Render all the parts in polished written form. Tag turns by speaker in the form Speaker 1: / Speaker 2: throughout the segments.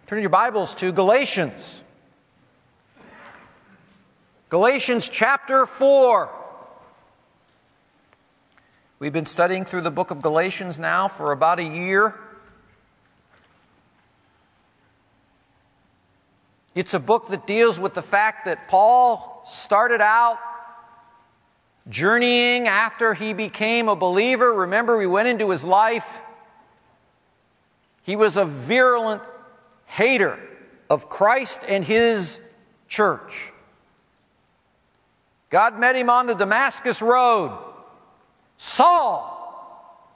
Speaker 1: Turn your Bibles to Galatians. Galatians chapter 4. We've been studying through the book of Galatians now for about a year. It's a book that deals with the fact that Paul started out journeying after he became a believer. Remember, we went into his life. He was a virulent hater of Christ and His church. God met him on the Damascus road. Saul!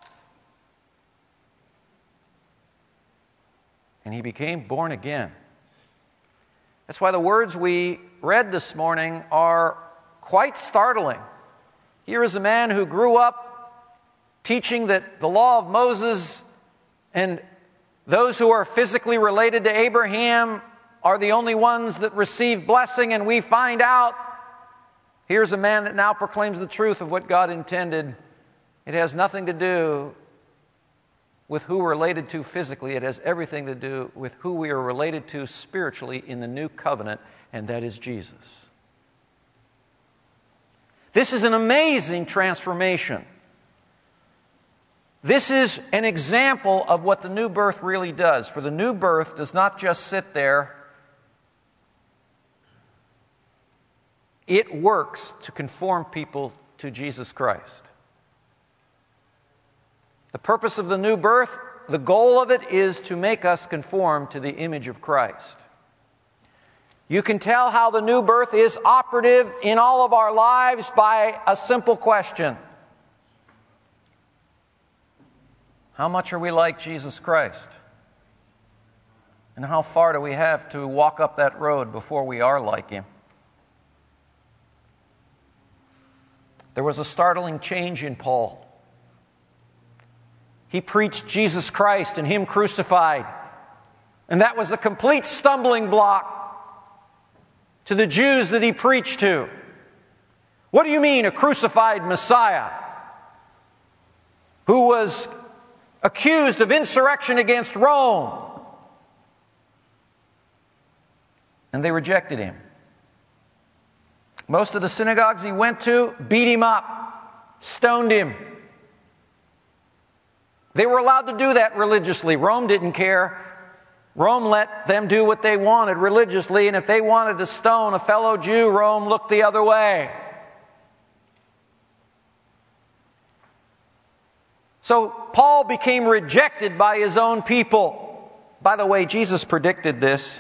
Speaker 1: And he became born again. That's why the words we read this morning are quite startling. Here is a man who grew up teaching that the law of Moses and those who are physically related to Abraham are the only ones that receive blessing, and we find out here's a man that now proclaims the truth of what God intended. It has nothing to do with who we're related to physically. It has everything to do with who we are related to spiritually in the new covenant, and that is Jesus. This is an amazing transformation. This is an example of what the new birth really does. For the new birth does not just sit there. It works to conform people to Jesus Christ. The purpose of the new birth, the goal of it is to make us conform to the image of Christ. You can tell how the new birth is operative in all of our lives by a simple question. How much are we like Jesus Christ? And how far do we have to walk up that road before we are like Him? There was a startling change in Paul. He preached Jesus Christ and Him crucified. And that was a complete stumbling block to the Jews that he preached to. What do you mean, a crucified Messiah who was accused of insurrection against Rome? And they rejected Him. Most of the synagogues he went to beat Him up, stoned Him. They were allowed to do that religiously. Rome didn't care. Rome let them do what they wanted religiously, and if they wanted to stone a fellow Jew, Rome looked the other way. So Paul became rejected by his own people. By the way, Jesus predicted this.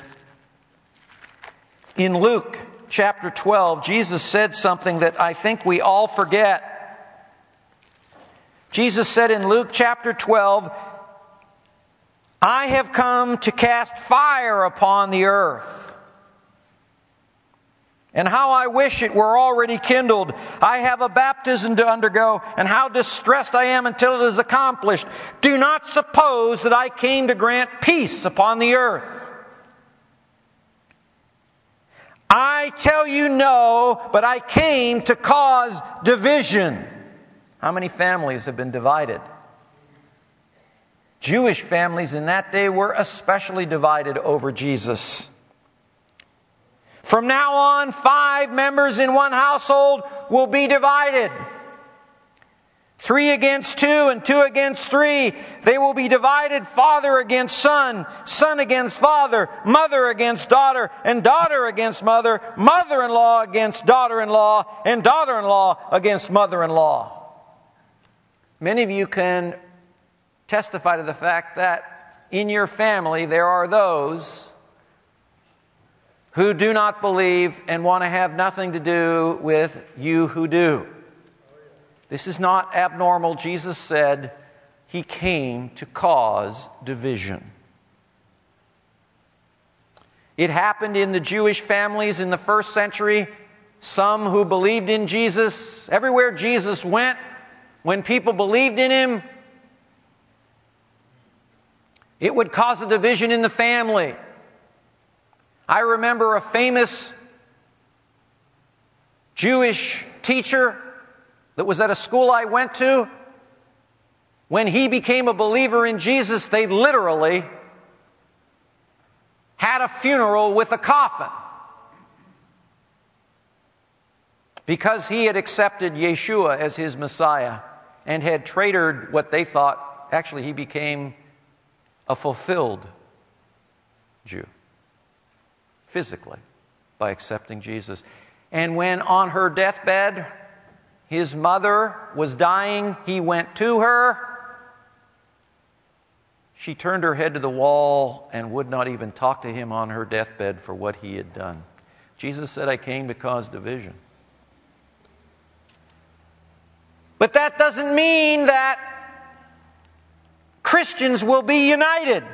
Speaker 1: In Luke chapter 12, Jesus said something that I think we all forget. Jesus said in Luke chapter 12, I have come to cast fire upon the earth. And how I wish it were already kindled. I have a baptism to undergo, and how distressed I am until it is accomplished. Do not suppose that I came to grant peace upon the earth. I tell you no, but I came to cause division. How many families have been divided? Jewish families in that day were especially divided over Jesus. From now on, 5 members in one household will be divided. 3 against 2 and 2 against 3. They will be divided, father against son, son against father, mother against daughter, and daughter against mother, mother-in-law against daughter-in-law, and daughter-in-law against mother-in-law. Many of you can testify to the fact that in your family there are those who do not believe and want to have nothing to do with you who do. This is not abnormal. Jesus said He came to cause division. It happened in the Jewish families in the first century. Some who believed in Jesus, everywhere Jesus went, when people believed in Him, it would cause a division in the family. I remember a famous Jewish teacher that was at a school I went to. When he became a believer in Jesus, they literally had a funeral with a coffin because he had accepted Yeshua as his Messiah and had traitorred what they thought. Actually, he became a fulfilled Jew physically by accepting Jesus. And when on her deathbed his mother was dying, he went to her. She turned her head to the wall and would not even talk to him on her deathbed for what he had done. Jesus said, I came to cause division. But that doesn't mean that Christians will be united.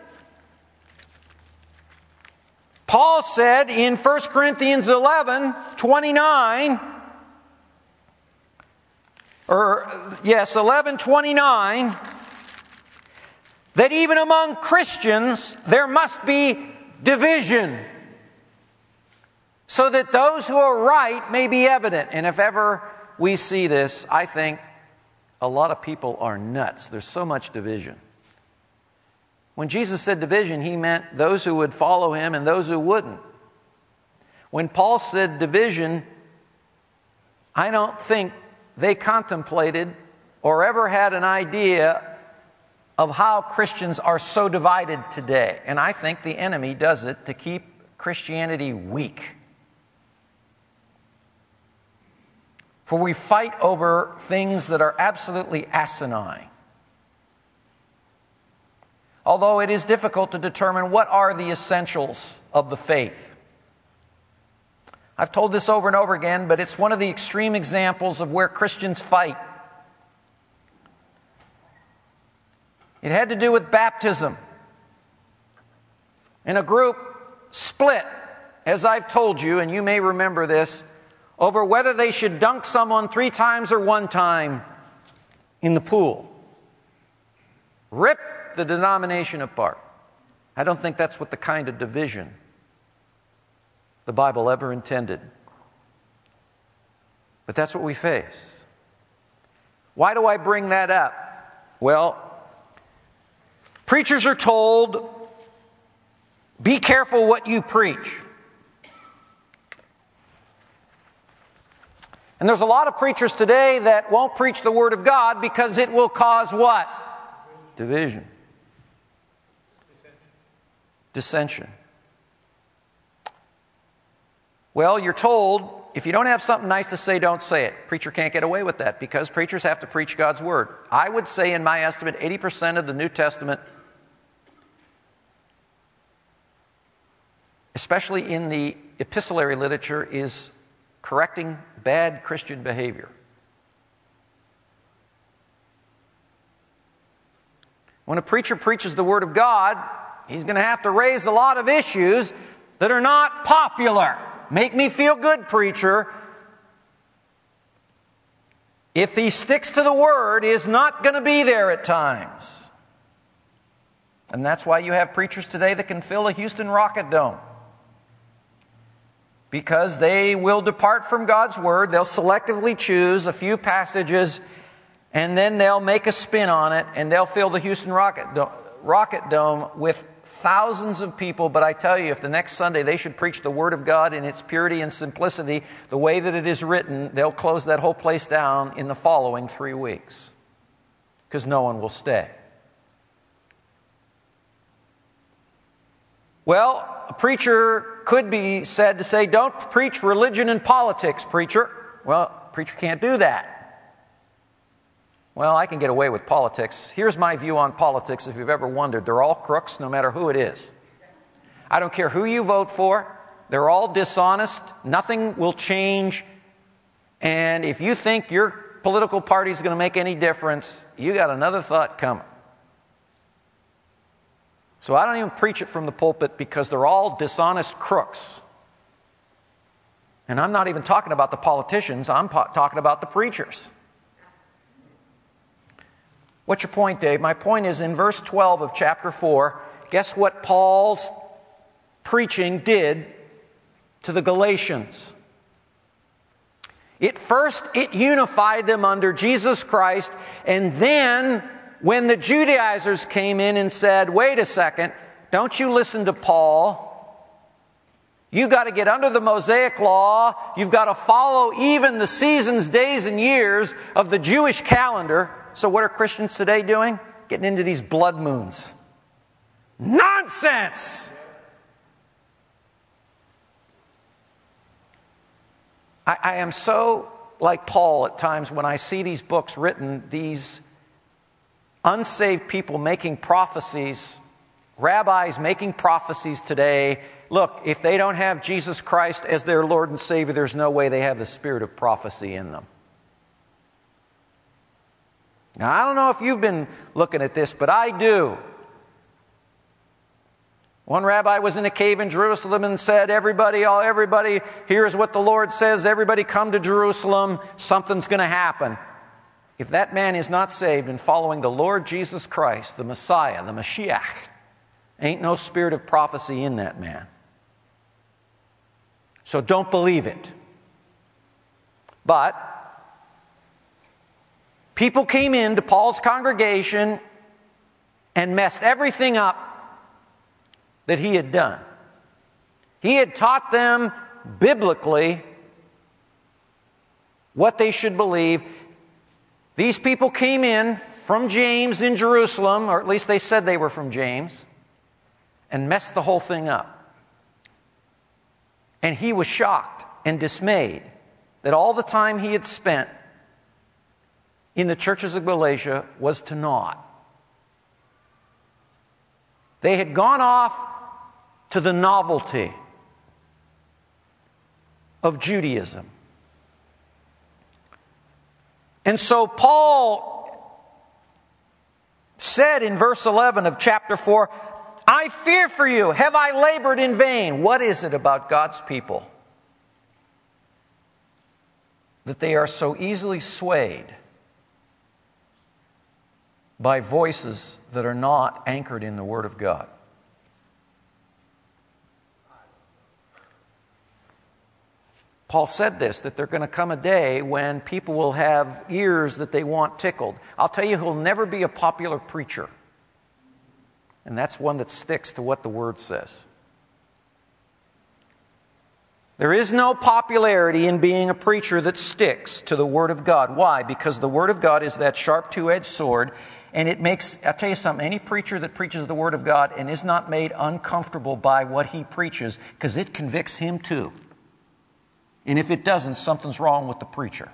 Speaker 1: Paul said in 1 Corinthians 11:29, 11:29, that even among Christians there must be division, so that those who are right may be evident. And if ever we see this, I think a lot of people are nuts. There's so much division. When Jesus said division, he meant those who would follow him and those who wouldn't. When Paul said division, I don't think they contemplated or ever had an idea of how Christians are so divided today. And I think the enemy does it to keep Christianity weak. For we fight over things that are absolutely asinine. Although it is difficult to determine what are the essentials of the faith. I've told this over and over again, but it's one of the extreme examples of where Christians fight. It had to do with baptism. And a group split, as I've told you, and you may remember this, over whether they should dunk someone 3 times or 1 time in the pool. Rip the denomination apart. I don't think that's what the kind of division the Bible ever intended. But that's what we face. Why do I bring that up? Well, preachers are told, be careful what you preach. And there's a lot of preachers today that won't preach the Word of God because it will cause what? Division. Dissension. Well, you're told, if you don't have something nice to say, don't say it. Preacher can't get away with that because preachers have to preach God's Word. I would say, in my estimate, 80% of the New Testament, especially in the epistolary literature, is correcting bad Christian behavior. When a preacher preaches the Word of God, he's going to have to raise a lot of issues that are not popular. Make me feel good, preacher. If he sticks to the Word, he is not going to be there at times. And that's why you have preachers today that can fill a Houston Rocket Dome. Because they will depart from God's Word, they'll selectively choose a few passages, and then they'll make a spin on it, and they'll fill the Houston Rocket Dome with thousands of people. But I tell you, if the next Sunday they should preach the Word of God in its purity and simplicity, the way that it is written, they'll close that whole place down in the following 3 weeks. Because no one will stay. Well, a preacher could be said to say, don't preach religion and politics, preacher. Well, preacher can't do that. Well, I can get away with politics. Here's my view on politics, if you've ever wondered. They're all crooks, no matter who it is. I don't care who you vote for. They're all dishonest. Nothing will change. And if you think your political party is going to make any difference, you got another thought coming. So I don't even preach it from the pulpit because they're all dishonest crooks. And I'm not even talking about the politicians. I'm talking about the preachers. What's your point, Dave? My point is in verse 12 of chapter 4, guess what Paul's preaching did to the Galatians? It unified them under Jesus Christ, and then when the Judaizers came in and said, wait a second, don't you listen to Paul. You've got to get under the Mosaic law. You've got to follow even the seasons, days, and years of the Jewish calendar. So what are Christians today doing? Getting into these blood moons. Nonsense! I am so like Paul at times when I see these books written, these unsaved people making prophecies, rabbis making prophecies today. Look, if they don't have Jesus Christ as their Lord and Savior, there's no way they have the spirit of prophecy in them. Now, I don't know if you've been looking at this, but I do. One rabbi was in a cave in Jerusalem and said, everybody, here's what the Lord says, everybody come to Jerusalem, something's going to happen. If that man is not saved and following the Lord Jesus Christ, the Messiah, the Mashiach, ain't no spirit of prophecy in that man. So don't believe it. But people came into Paul's congregation and messed everything up that he had done. He had taught them biblically what they should believe. These people came in from James in Jerusalem, or at least they said they were from James, and messed the whole thing up. And he was shocked and dismayed that all the time he had spent in the churches of Galatia was to naught. They had gone off to the novelty of Judaism. And so Paul said in verse 11 of chapter 4, I fear for you. Have I labored in vain? What is it about God's people that they are so easily swayed by voices that are not anchored in the Word of God? Paul said this, that there's going to come a day when people will have ears that they want tickled. I'll tell you who'll never be a popular preacher. And that's one that sticks to what the Word says. There is no popularity in being a preacher that sticks to the Word of God. Why? Because the Word of God is that sharp two-edged sword, and it makes, I'll tell you something, any preacher that preaches the Word of God and is not made uncomfortable by what he preaches, because it convicts him too. And if it doesn't, something's wrong with the preacher.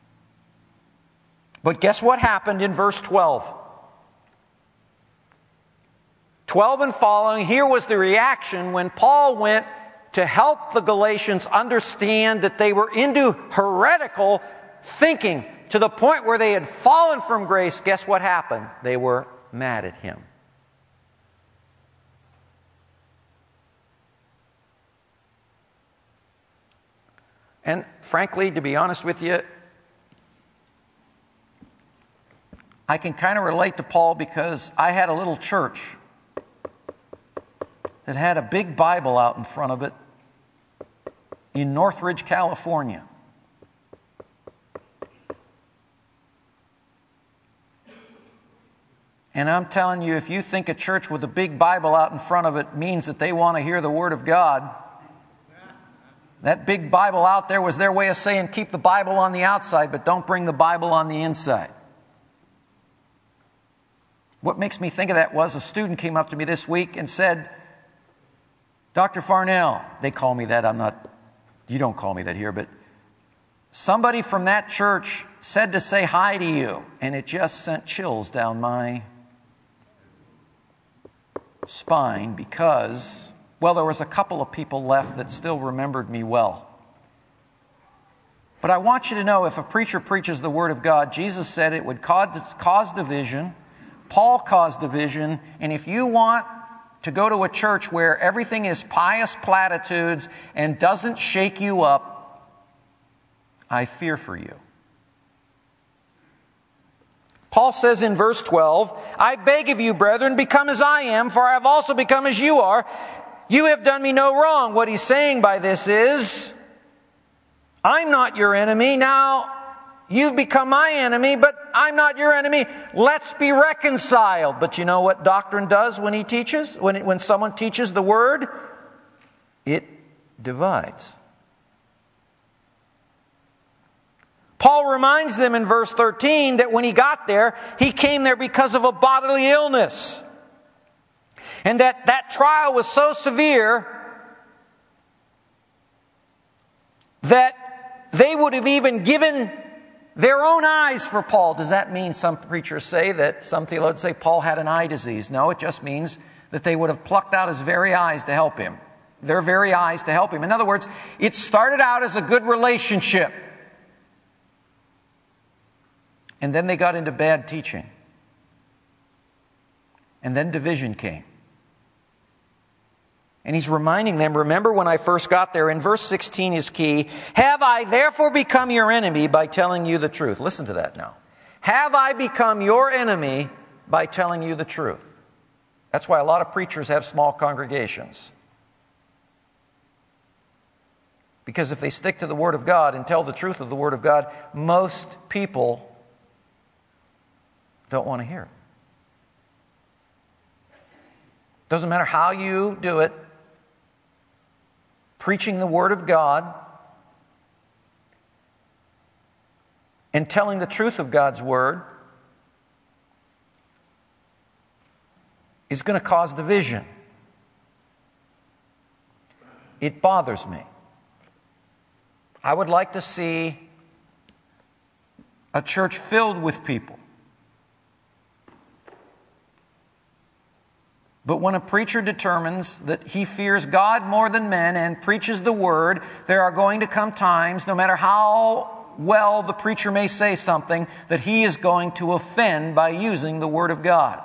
Speaker 1: But guess what happened in verse 12? 12 and following, here was the reaction when Paul went to help the Galatians understand that they were into heretical thinking to the point where they had fallen from grace. Guess what happened? They were mad at him. And frankly, to be honest with you, I can kind of relate to Paul because I had a little church that had a big Bible out in front of it in Northridge, California. And I'm telling you, if you think a church with a big Bible out in front of it means that they want to hear the Word of God, that big Bible out there was their way of saying, keep the Bible on the outside, but don't bring the Bible on the inside. What makes me think of that was a student came up to me this week and said, Dr. Farnell, they call me that, you don't call me that here, but somebody from that church said to say hi to you, and it just sent chills down my spine because, well, there was a couple of people left that still remembered me well. But I want you to know, if a preacher preaches the Word of God, Jesus said it would cause division. Paul caused division. And if you want to go to a church where everything is pious platitudes and doesn't shake you up, I fear for you. Paul says in verse 12, I beg of you, brethren, become as I am, for I have also become as you are. You have done me no wrong. What he's saying by this is, I'm not your enemy. Now, you've become my enemy, but I'm not your enemy. Let's be reconciled. But you know what doctrine does when he teaches? When someone teaches the Word? It divides. Paul reminds them in verse 13 that when he got there, he came there because of a bodily illness. And that trial was so severe that they would have even given their own eyes for Paul. Does that mean, some preachers say, that some theologians say Paul had an eye disease? No, it just means that they would have plucked out his very eyes to help him. Their very eyes to help him. In other words, it started out as a good relationship. And then they got into bad teaching. And then division came. And he's reminding them, remember when I first got there, in verse 16 is key. Have I therefore become your enemy by telling you the truth? Listen to that now. Have I become your enemy by telling you the truth? That's why a lot of preachers have small congregations. Because if they stick to the Word of God and tell the truth of the Word of God, most people don't want to hear it. Doesn't matter how you do it. Preaching the Word of God and telling the truth of God's Word is going to cause division. It bothers me. I would like to see a church filled with people. But when a preacher determines that he fears God more than men and preaches the Word, there are going to come times, no matter how well the preacher may say something, that he is going to offend by using the Word of God.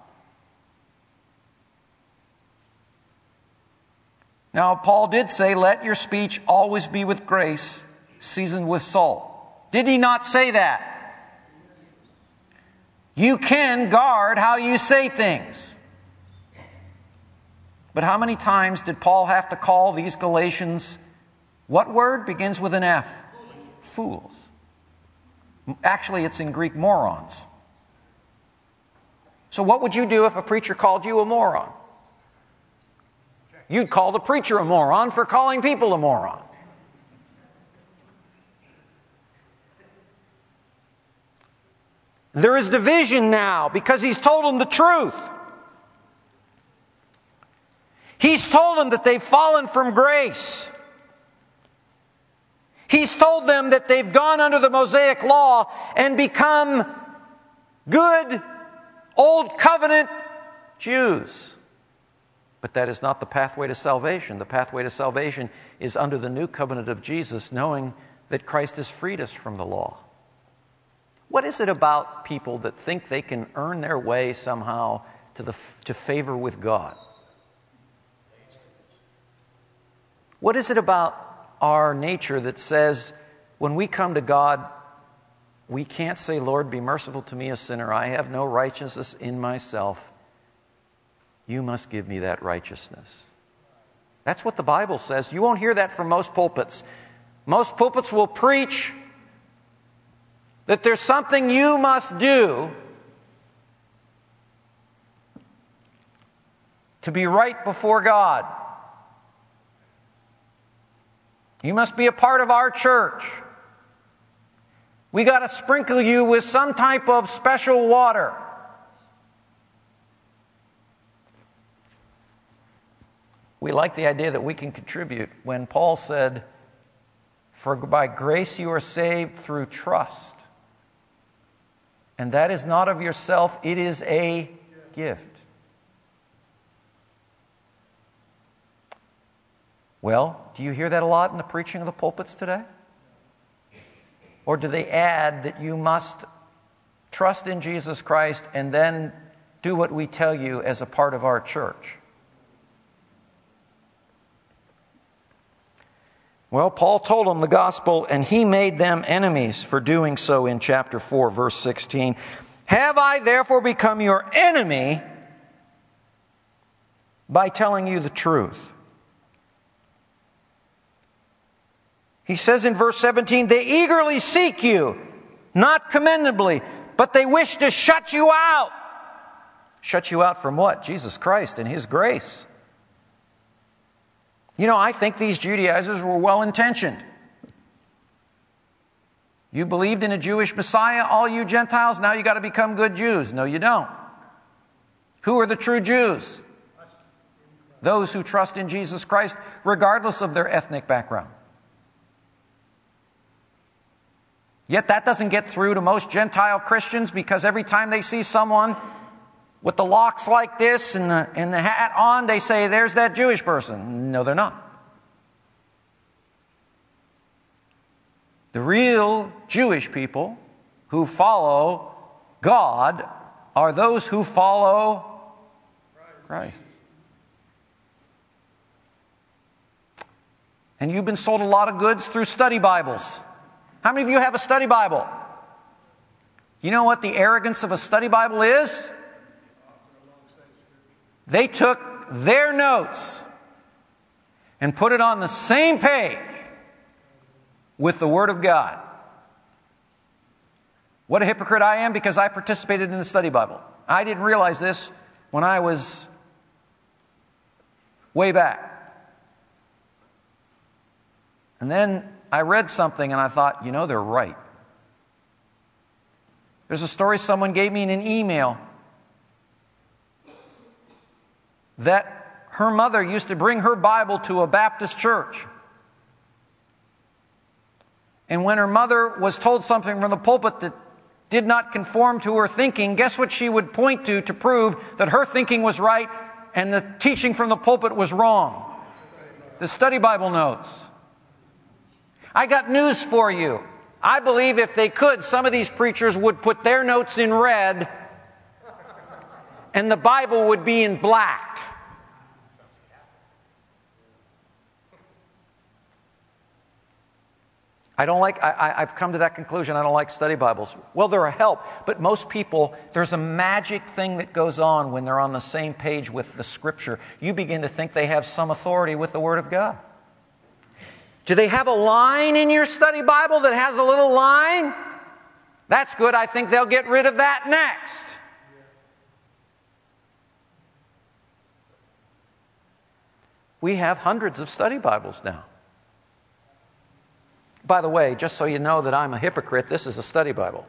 Speaker 1: Now, Paul did say, let your speech always be with grace, seasoned with salt. Did he not say that? You can guard how you say things. But how many times did Paul have to call these Galatians, what word begins with an F? Fools. Actually, it's in Greek, morons. So what would you do if a preacher called you a moron? You'd call the preacher a moron for calling people a moron. There is division now because he's told them the truth. He's told them that they've fallen from grace. He's told them that they've gone under the Mosaic law and become good old covenant Jews. But that is not the pathway to salvation. The pathway to salvation is under the new covenant of Jesus, knowing that Christ has freed us from the law. What is it about people that think they can earn their way somehow to favor with God? What is it about our nature that says when we come to God, we can't say, Lord, be merciful to me, a sinner. I have no righteousness in myself. You must give me that righteousness. That's what the Bible says. You won't hear that from most pulpits. Most pulpits will preach that there's something you must do to be right before God. You must be a part of our church. We got to sprinkle you with some type of special water. We like the idea that we can contribute when Paul said, for by grace you are saved through trust. And that is not of yourself, it is a gift. Well, do you hear that a lot in the preaching of the pulpits today? Or do they add that you must trust in Jesus Christ and then do what we tell you as a part of our church? Well, Paul told them the gospel, and he made them enemies for doing so in chapter 4, verse 16. Have I therefore become your enemy by telling you the truth? He says in verse 17, they eagerly seek you, not commendably, but they wish to shut you out. Shut you out from what? Jesus Christ and His grace. You know, I think these Judaizers were well-intentioned. You believed in a Jewish Messiah, all you Gentiles, now you got to become good Jews. No, you don't. Who are the true Jews? Those who trust in Jesus Christ, regardless of their ethnic background. Yet that doesn't get through to most Gentile Christians, because every time they see someone with the locks like this and the hat on, they say, there's that Jewish person. No, they're not. The real Jewish people who follow God are those who follow Christ. And you've been sold a lot of goods through study Bibles. How many of you have a study Bible? You know what the arrogance of a study Bible is? They took their notes and put it on the same page with the Word of God. What a hypocrite I am, because I participated in the study Bible. I didn't realize this when I was way back. And then I read something and I thought, you know, they're right. There's a story someone gave me in an email that her mother used to bring her Bible to a Baptist church. And when her mother was told something from the pulpit that did not conform to her thinking, guess what she would point to prove that her thinking was right and the teaching from the pulpit was wrong? The study Bible notes. I got news for you. I believe if they could, some of these preachers would put their notes in red and the Bible would be in black. I've come to that conclusion. I don't like study Bibles. Well, they're a help, but most people, there's a magic thing that goes on when they're on the same page with the Scripture. You begin to think they have some authority with the Word of God. Do they have a line in your study Bible that has a little line? That's good. I think they'll get rid of that next. We have hundreds of study Bibles now. By the way, just so you know that I'm a hypocrite, this is a study Bible.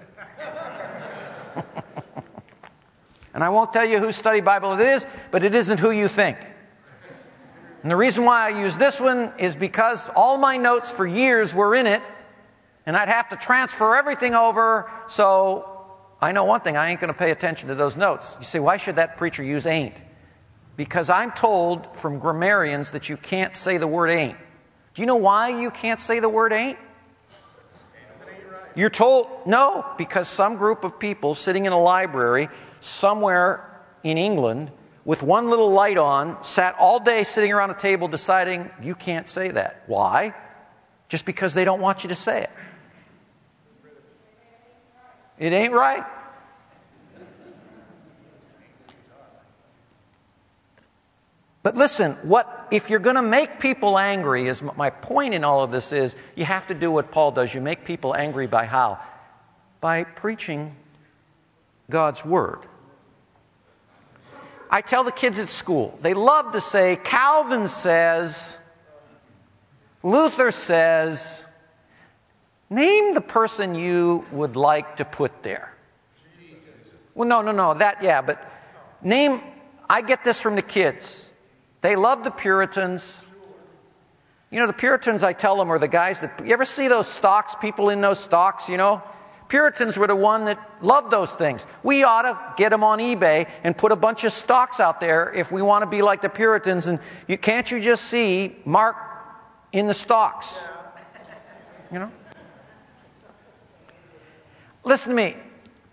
Speaker 1: And I won't tell you whose study Bible it is, but it isn't who you think. And the reason why I use this one is because all my notes for years were in it, and I'd have to transfer everything over, so I know one thing, I ain't going to pay attention to those notes. You say, why should that preacher use ain't? Because I'm told from grammarians that you can't say the word ain't. Do you know why you can't say the word ain't? You're told, no, because some group of people sitting in a library somewhere in England with one little light on sat all day sitting around a table deciding you can't say that. Why? Just because they don't want you to say it. It ain't right. But listen, if you're going to make people angry, is my point in all of this is, you have to do what Paul does. You make people angry by how? By preaching God's Word. I tell the kids at school, they love to say, Calvin says, Luther says, name the person you would like to put there. Well, no, but name, I get this from the kids. They love the Puritans. You know, the Puritans, I tell them, are the guys that... You ever see those stocks, people in those stocks, you know? Puritans were the one that loved those things. We ought to get them on eBay and put a bunch of stocks out there if we want to be like the Puritans. And can't you just see Mark in the stocks? You know? Listen to me.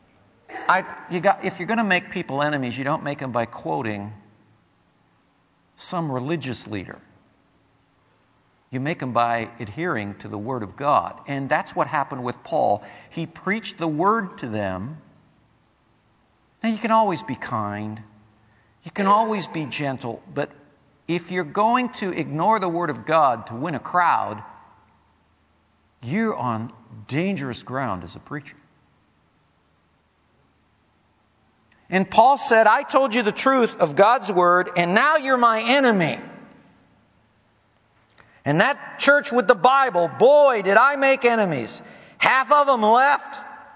Speaker 1: If you're going to make people enemies, you don't make them by quoting some religious leader. You make them by adhering to the Word of God. And that's what happened with Paul. He preached the Word to them. Now, you can always be kind. You can always be gentle. But if you're going to ignore the Word of God to win a crowd, you're on dangerous ground as a preacher. And Paul said, I told you the truth of God's Word, and now you're my enemy. And that church with the Bible, boy, did I make enemies. Half of them left.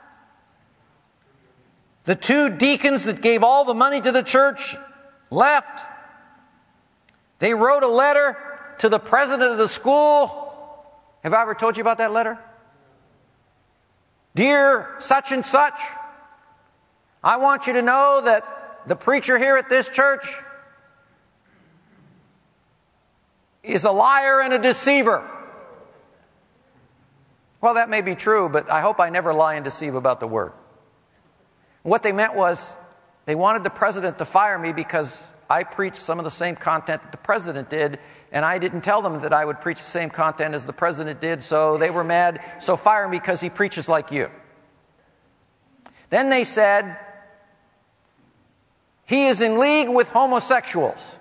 Speaker 1: The 2 deacons that gave all the money to the church left. They wrote a letter to the president of the school. Have I ever told you about that letter? Dear such and such, I want you to know that the preacher here at this church is a liar and a deceiver. Well, that may be true, but I hope I never lie and deceive about the word. What they meant was they wanted the president to fire me because I preached some of the same content that the president did, and I didn't tell them that I would preach the same content as the president did, so they were mad, so fire me because he preaches like you. Then they said, he is in league with homosexuals.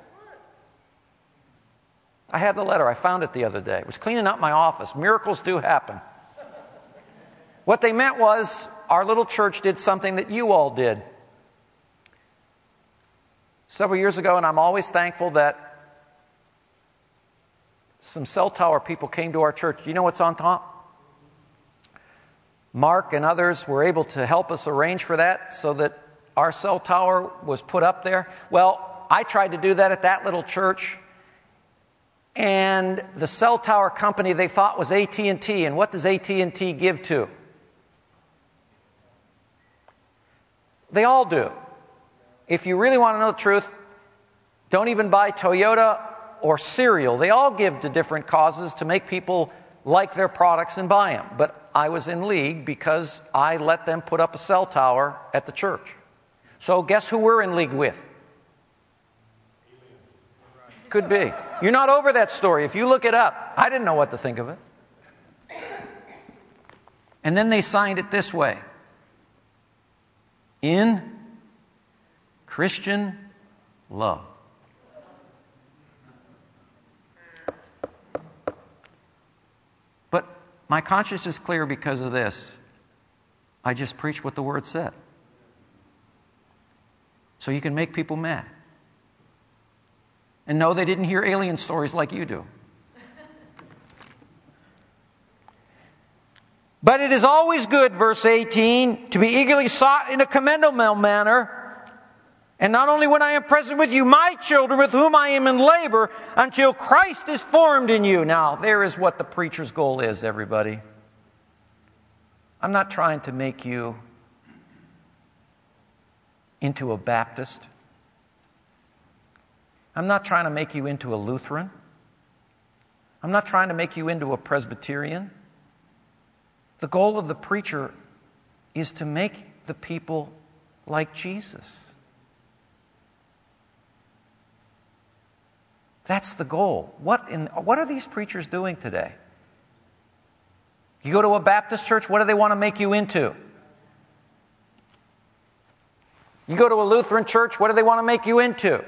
Speaker 1: I have the letter. I found it the other day. It was cleaning up my office. Miracles do happen. What they meant was, our little church did something that you all did several years ago, and I'm always thankful that some cell tower people came to our church. Do you know what's on top? Mark and others were able to help us arrange for that so that our cell tower was put up there. Well, I tried to do that at that little church, and the cell tower company they thought was AT&T. And what does AT&T give to? They all do. If you really want to know the truth, don't even buy Toyota or cereal. They all give to different causes to make people like their products and buy them. But I was in league because I let them put up a cell tower at the church. So guess who we're in league with? Could be. You're not over that story. If you look it up, I didn't know what to think of it. And then they signed it this way. In Christian love. But my conscience is clear because of this. I just preach what the Word said. So you can make people mad. And no, they didn't hear alien stories like you do. But it is always good, verse 18, to be eagerly sought in a commendable manner, and not only when I am present with you, my children with whom I am in labor, until Christ is formed in you. Now, there is what the preacher's goal is, everybody. I'm not trying to make you into a Baptist. I'm not trying to make you into a Lutheran. I'm not trying to make you into a Presbyterian. The goal of the preacher is to make the people like Jesus. That's the goal. What are these preachers doing today? You go to a Baptist church, what do they want to make you into? You go to a Lutheran church, what do they want to make you into?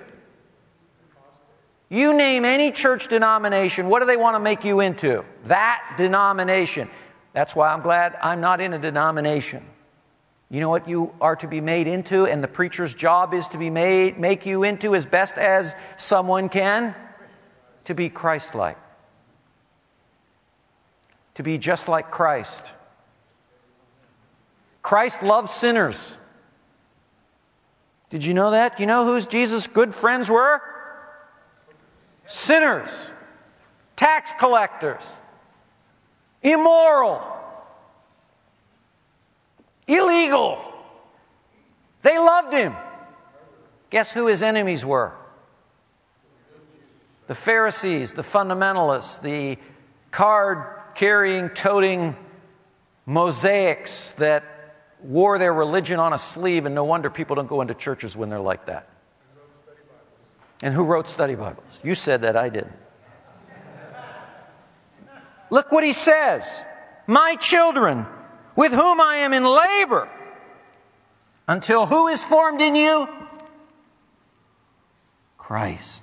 Speaker 1: You name any church denomination, what do they want to make you into? That denomination. That's why I'm glad I'm not in a denomination. You know what you are to be made into, and the preacher's job is to make you into as best as someone can? To be Christ-like. To be just like Christ. Christ loves sinners. Did you know that? You know who Jesus' good friends were? Sinners. Tax collectors. Immoral. Illegal. They loved him. Guess who his enemies were? The Pharisees, the fundamentalists, the card-carrying, toting mosaics that wore their religion on a sleeve, and no wonder people don't go into churches when they're like that. And who wrote study Bibles? You said that, I didn't. Look what he says. My children, with whom I am in labor, until who is formed in you? Christ.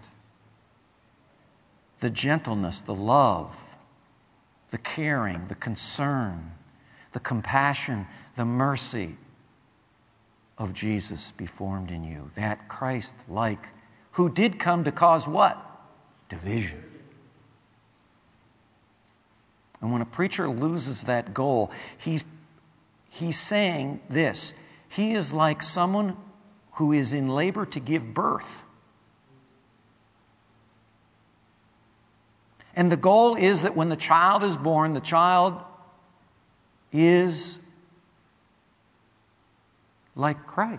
Speaker 1: The gentleness, the love, the caring, the concern, the compassion, the mercy of Jesus be formed in you. That Christ-like, who did come to cause what? Division. And when a preacher loses that goal, he's saying this. He is like someone who is in labor to give birth. And the goal is that when the child is born, the child is like Christ.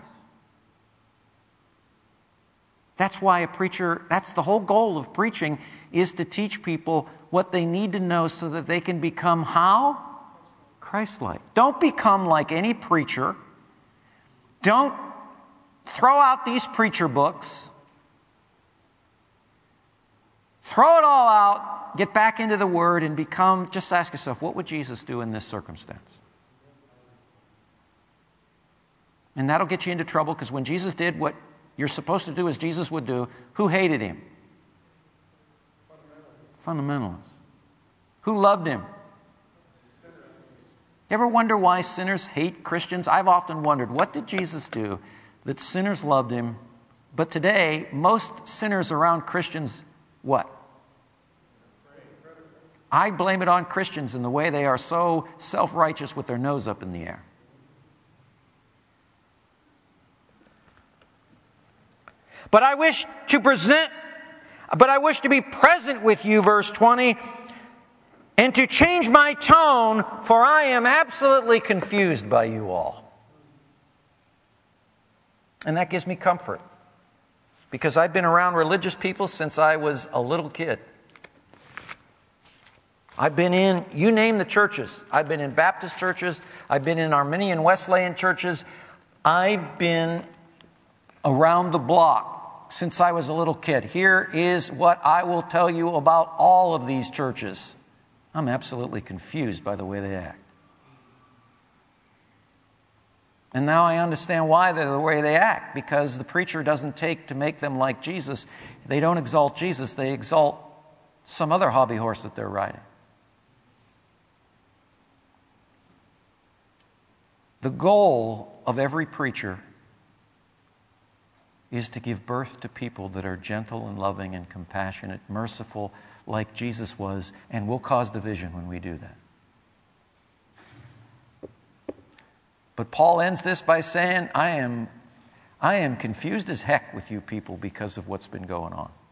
Speaker 1: That's why that's the whole goal of preaching, is to teach people what they need to know so that they can become how? Christ-like. Don't become like any preacher. Don't throw out these preacher books. Throw it all out, get back into the Word, and just ask yourself, what would Jesus do in this circumstance? And that'll get you into trouble, because when Jesus did what you're supposed to do as Jesus would do, who hated him? Fundamentalists. Who loved him? You ever wonder why sinners hate Christians? I've often wondered, what did Jesus do that sinners loved him? But today, most sinners around Christians, what? I blame it on Christians in the way they are so self-righteous with their nose up in the air. But I wish to be present with you, verse 20, and to change my tone, for I am absolutely confused by you all. And that gives me comfort, because I've been around religious people since I was a little kid. I've been in, you name the churches. I've been in Baptist churches. I've been in Arminian Wesleyan churches. I've been around the block since I was a little kid. Here is what I will tell you about all of these churches. I'm absolutely confused by the way they act. And now I understand why they're the way they act, because the preacher doesn't take to make them like Jesus. They don't exalt Jesus, they exalt some other hobby horse that they're riding. The goal of every preacher is to give birth to people that are gentle and loving and compassionate, merciful, like Jesus was, and we'll cause division when we do that. But Paul ends this by saying, I am confused as heck with you people because of what's been going on.